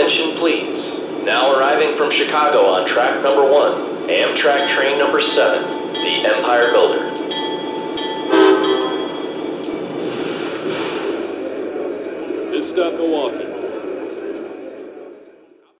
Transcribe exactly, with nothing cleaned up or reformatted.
Attention please. Now arriving from Chicago on track number one, Amtrak train number seven, the Empire Builder. This stop Milwaukee.